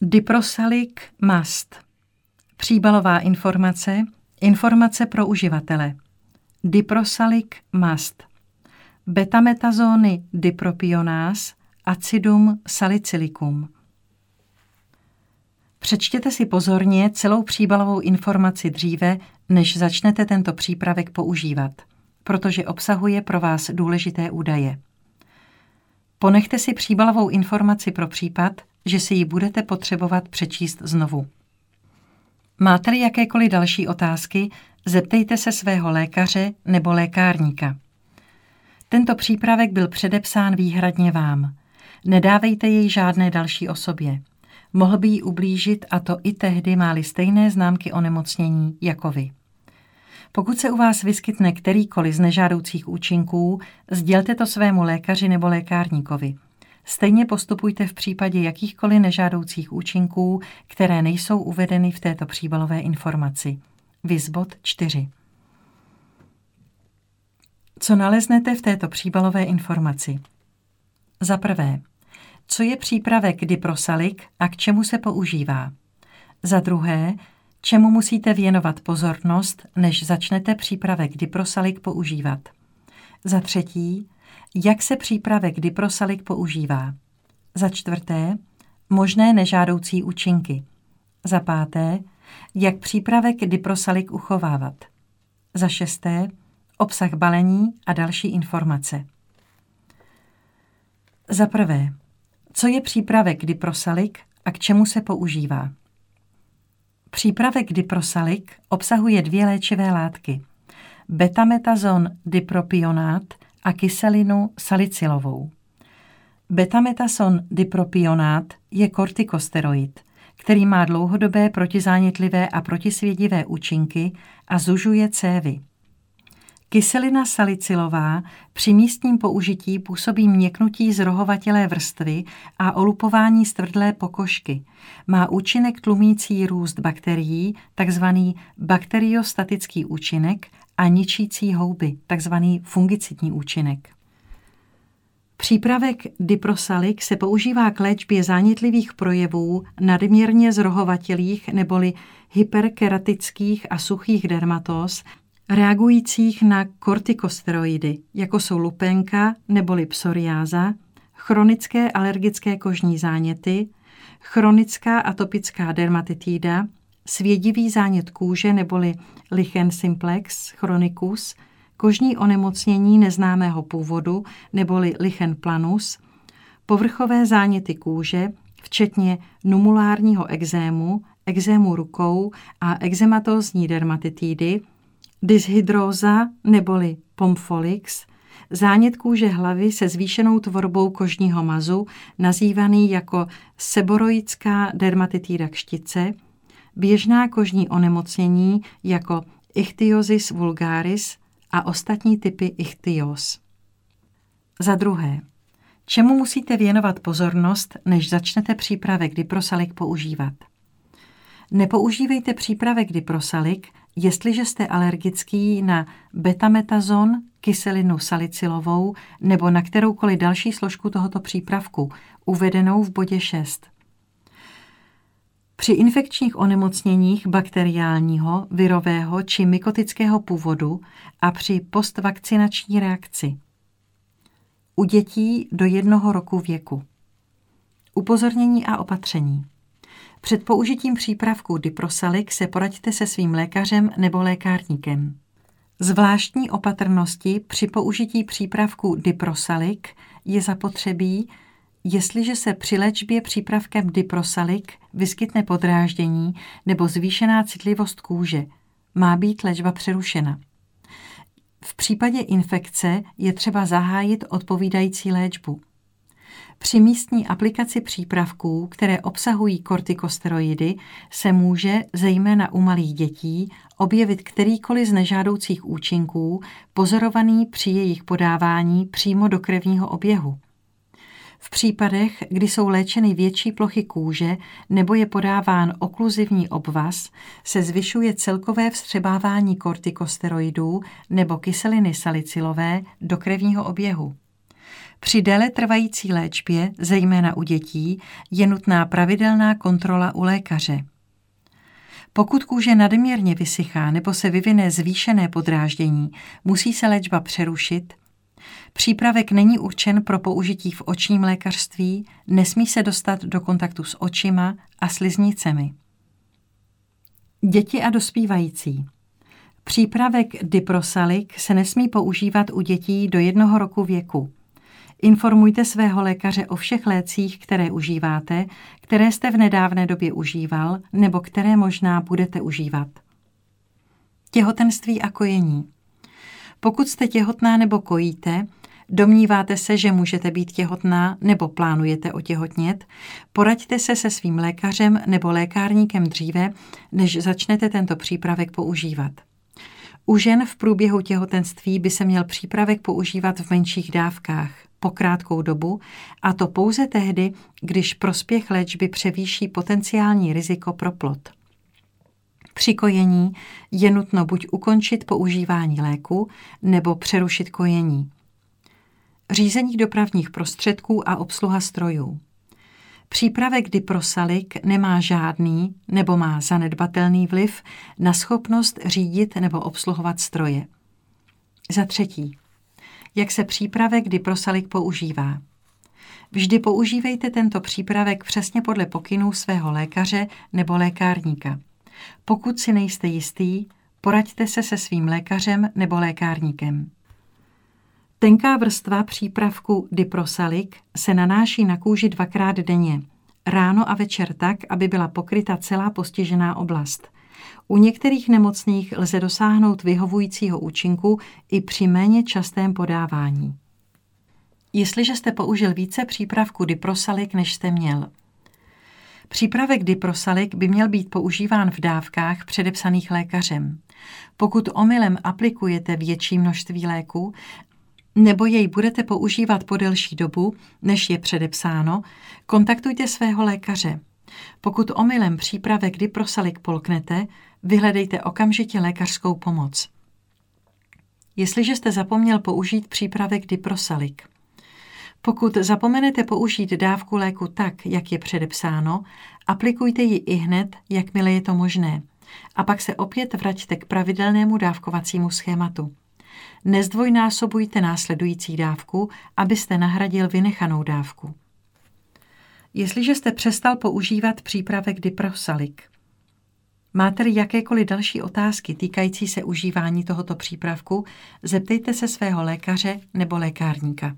Diprosalic mast. Příbalová informace, informace pro uživatele. Diprosalic mast. Betametazóny dipropionás, acidum salicylicum. Přečtěte si pozorně celou příbalovou informaci dříve, než začnete tento přípravek používat, protože obsahuje pro vás důležité údaje. Ponechte si příbalovou informaci pro případ, že si ji budete potřebovat přečíst znovu. Máte-li jakékoliv další otázky, zeptejte se svého lékaře nebo lékárníka. Tento přípravek byl předepsán výhradně vám. Nedávejte jej žádné další osobě. Mohl by jí ublížit, a to i tehdy, má-li stejné známky onemocnění jako vy. Pokud se u vás vyskytne kterýkoliv z nežádoucích účinků, sdělte to svému lékaři nebo lékárníkovi. Stejně postupujte v případě jakýchkoliv nežádoucích účinků, které nejsou uvedeny v této příbalové informaci. Viz bod 4. Co naleznete v této příbalové informaci? Za prvé, co je přípravek Diprosalic a k čemu se používá? Za druhé, čemu musíte věnovat pozornost, než začnete přípravek Diprosalic používat? Za třetí, jak se přípravek Diprosalic používá? Za čtvrté, možné nežádoucí účinky. Za páté, jak přípravek Diprosalic uchovávat. Za šesté, obsah balení a další informace. Za prvé, co je přípravek Diprosalic a k čemu se používá? Přípravek Diprosalic obsahuje 2 léčivé látky. Betametazon dipropionát a kyselinu salicylovou. Betametazon dipropionát je kortikosteroid, který má dlouhodobé protizánětlivé a protisvědivé účinky a zužuje cévy. Kyselina salicylová při místním použití působí měknutí zrohovatělé vrstvy a olupování stvrdlé pokožky. Má účinek tlumící růst bakterií, takzvaný bakteriostatický účinek, a ničící houby, takzvaný fungicidní účinek. Přípravek Diprosalic se používá k léčbě zánětlivých projevů nadměrně zrohovatělých neboli hyperkeratických a suchých dermatóz, reagujících na kortikosteroidy, jako jsou lupénka neboli psoriáza, chronické alergické kožní záněty, chronická atopická dermatitída, svědivý zánět kůže neboli lichen simplex chronicus, kožní onemocnění neznámého původu neboli lichen planus, povrchové záněty kůže, včetně numulárního ekzému, ekzému rukou a ekzematózní dermatitidy, dyshydróza neboli pomfolix, zánět kůže hlavy se zvýšenou tvorbou kožního mazu, nazývaný jako seboroická dermatitida kštice, běžná kožní onemocnění jako ichthyosis vulgaris a ostatní typy ichthyóz. Za druhé, čemu musíte věnovat pozornost, než začnete přípravek Diprosalic používat? Nepoužívejte přípravek Diprosalic, jestliže jste alergický na betametazon, kyselinu salicylovou nebo na kteroukoliv další složku tohoto přípravku, uvedenou v bodě 6. Při infekčních onemocněních bakteriálního, virového či mykotického původu a při postvakcinační reakci. U dětí do 1 roku věku. Upozornění a opatření. Před použitím přípravku Diprosalic se poraďte se svým lékařem nebo lékárníkem. Zvláštní opatrnosti při použití přípravku Diprosalic je zapotřebí, jestliže se při léčbě přípravkem Diprosalic vyskytne podráždění nebo zvýšená citlivost kůže, má být léčba přerušena. V případě infekce je třeba zahájit odpovídající léčbu. Při místní aplikaci přípravků, které obsahují kortikosteroidy, se může, zejména u malých dětí, objevit kterýkoliv z nežádoucích účinků pozorovaný při jejich podávání přímo do krevního oběhu. V případech, kdy jsou léčeny větší plochy kůže nebo je podáván okluzivní obvaz, se zvyšuje celkové vstřebávání kortikosteroidů nebo kyseliny salicylové do krevního oběhu. Při déle trvající léčbě, zejména u dětí, je nutná pravidelná kontrola u lékaře. Pokud kůže nadměrně vysychá nebo se vyvine zvýšené podráždění, musí se léčba přerušit. Přípravek není určen pro použití v očním lékařství, nesmí se dostat do kontaktu s očima a sliznicemi. Děti a dospívající. Přípravek Diprosalik se nesmí používat u dětí do 1 roku věku. Informujte svého lékaře o všech lécích, které užíváte, které jste v nedávné době užíval nebo které možná budete užívat. Těhotenství a kojení. Pokud jste těhotná nebo kojíte, domníváte se, že můžete být těhotná nebo plánujete otěhotnět, poraďte se se svým lékařem nebo lékárníkem dříve, než začnete tento přípravek používat. U žen v průběhu těhotenství by se měl přípravek používat v menších dávkách, po krátkou dobu, a to pouze tehdy, když prospěch léčby převýší potenciální riziko pro plod. Při kojení je nutno buď ukončit používání léku, nebo přerušit kojení. Řízení dopravních prostředků a obsluha strojů. Přípravek Diprosalik nemá žádný nebo má zanedbatelný vliv na schopnost řídit nebo obsluhovat stroje. Za třetí. Jak se přípravek Diprosalik používá? Vždy používejte tento přípravek přesně podle pokynů svého lékaře nebo lékárníka. Pokud si nejste jistý, poraďte se se svým lékařem nebo lékárníkem. Tenká vrstva přípravku Diprosalik se nanáší na kůži 2krát denně, ráno a večer tak, aby byla pokryta celá postižená oblast. U některých nemocných lze dosáhnout vyhovujícího účinku i při méně častém podávání. Jestliže jste použil více přípravku Diprosalik, než jste měl. Přípravek Diprosalik by měl být používán v dávkách předepsaných lékařem. Pokud omylem aplikujete větší množství léku, nebo jej budete používat po delší dobu, než je předepsáno, kontaktujte svého lékaře. Pokud omylem přípravek Diprosalik polknete, vyhledejte okamžitě lékařskou pomoc. Jestliže jste zapomněl použít přípravek Diprosalik. Pokud zapomenete použít dávku léku tak, jak je předepsáno, aplikujte ji ihned, jakmile je to možné, a pak se opět vraťte k pravidelnému dávkovacímu schématu. Nezdvojnásobujte následující dávku, abyste nahradil vynechanou dávku. Jestliže jste přestal používat přípravek Diprosalik. Máte-li jakékoliv další otázky týkající se užívání tohoto přípravku, zeptejte se svého lékaře nebo lékárníka.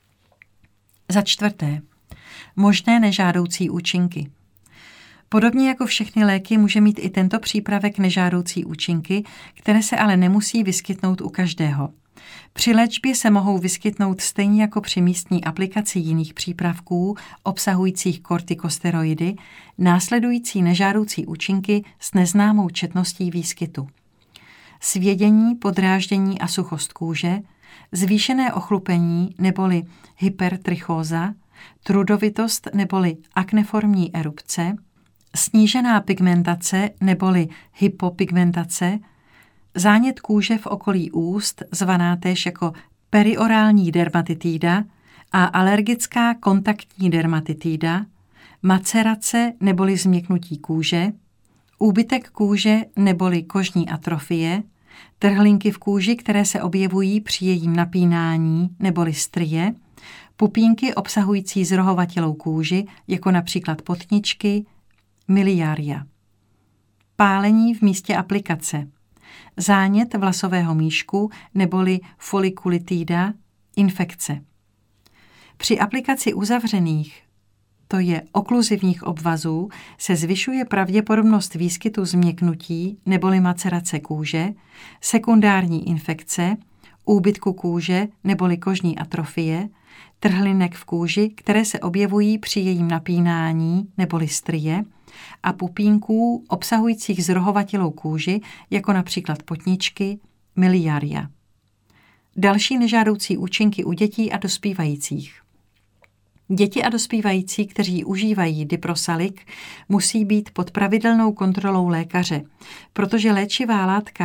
Za čtvrté. Možné nežádoucí účinky. Podobně jako všechny léky může mít i tento přípravek nežádoucí účinky, které se ale nemusí vyskytnout u každého. Při léčbě se mohou vyskytnout stejně jako při místní aplikaci jiných přípravků obsahujících kortikosteroidy následující nežádoucí účinky s neznámou četností výskytu. Svědění, podráždění a suchost kůže, zvýšené ochlupení neboli hypertrichóza, trudovitost neboli akneformní erupce, snížená pigmentace neboli hypopigmentace, zánět kůže v okolí úst, zvaná též jako periorální dermatitída a alergická kontaktní dermatitída, macerace neboli změknutí kůže, úbytek kůže neboli kožní atrofie, trhlinky v kůži, které se objevují při jejím napínání neboli strie, pupínky obsahující zrohovatělou kůži, jako například potničky, miliaria. Pálení v místě aplikace, zánět vlasového míšku neboli folikulitída, infekce. Při aplikaci uzavřených, to je okluzivních obvazů, se zvyšuje pravděpodobnost výskytu změknutí neboli macerace kůže, sekundární infekce, úbytku kůže neboli kožní atrofie, trhlinek v kůži, které se objevují při jejím napínání neboli strie, a pupínků obsahujících zrohovatělou kůži, jako například potničky, miliaria. Další nežádoucí účinky u dětí a dospívajících. Děti a dospívající, kteří užívají Diprosalik, musí být pod pravidelnou kontrolou lékaře, protože léčivá látka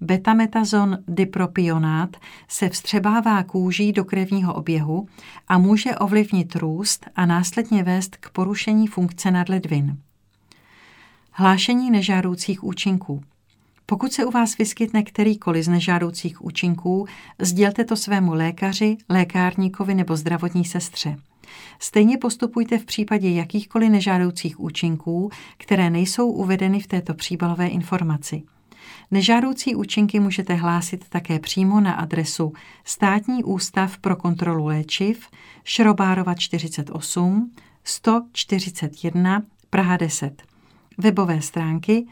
betametazon dipropionát se vstřebává kůží do krevního oběhu a může ovlivnit růst a následně vést k porušení funkce nadledvin. Hlášení nežádoucích účinků. Pokud se u vás vyskytne kterýkoliv z nežádoucích účinků, sdělte to svému lékaři, lékárníkovi nebo zdravotní sestře. Stejně postupujte v případě jakýchkoliv nežádoucích účinků, které nejsou uvedeny v této příbalové informaci. Nežádoucí účinky můžete hlásit také přímo na adresu Státní ústav pro kontrolu léčiv, Šrobárova 48, 141, Praha 10. Webové stránky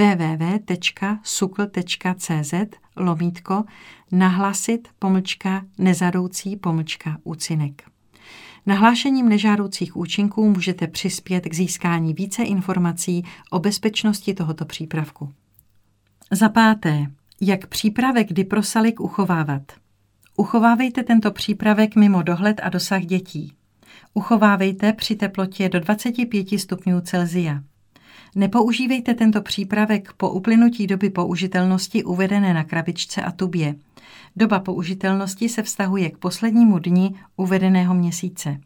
www.suklasit.cz/nahlasit-nezadoucí-úcinek. Nahlášením nežádoucích účinků můžete přispět k získání více informací o bezpečnosti tohoto přípravku. Za páté, jak přípravek Diprosalik uchovávat. Uchovávejte tento přípravek mimo dohled a dosah dětí. Uchovávejte při teplotě do 25 stupňů Celsia. Nepoužívejte tento přípravek po uplynutí doby použitelnosti uvedené na krabičce a tubě. Doba použitelnosti se vztahuje k poslednímu dni uvedeného měsíce.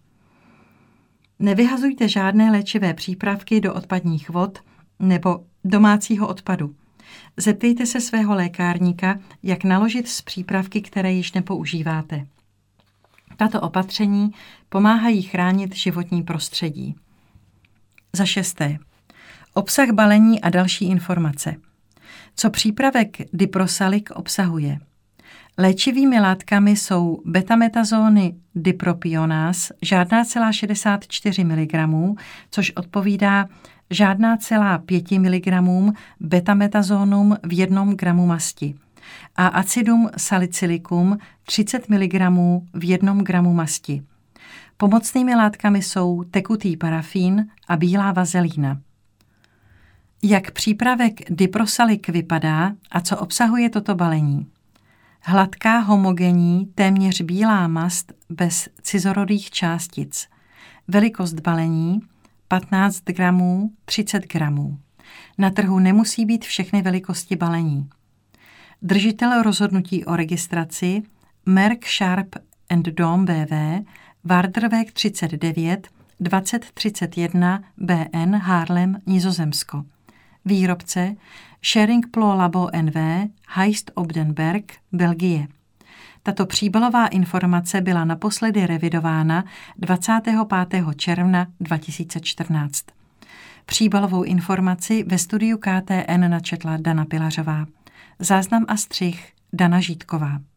Nevyhazujte žádné léčivé přípravky do odpadních vod nebo domácího odpadu. Zeptejte se svého lékárníka, jak naložit s přípravky, které již nepoužíváte. Tato opatření pomáhají chránit životní prostředí. Za šesté. Obsah balení a další informace. Co přípravek Diprosalik obsahuje? Léčivými látkami jsou betametazóny dipropionás žádná celá 64 mg, což odpovídá žádná celá 5 mg betametazónum v 1 gramu masti a acidum salicylicum 30 mg v 1 gramu masti. Pomocnými látkami jsou tekutý parafín a bílá vazelína. Jak přípravek Diprosalik vypadá a co obsahuje toto balení? Hladká, homogenní, téměř bílá mast bez cizorodých částic. Velikost balení 15 gramů, 30 gramů. Na trhu nemusí být všechny velikosti balení. Držitel rozhodnutí o registraci Merck Sharp & Dohme BV, Waarderweg 39, 2031 BN, Haarlem, Nizozemsko. Výrobce Schering-Plough Labo NV, Heist op den Berg, Belgie. Tato příbalová informace byla naposledy revidována 25. června 2014. Příbalovou informaci ve studiu KTN načetla Dana Pilařová. Záznam a střih Dana Žítková.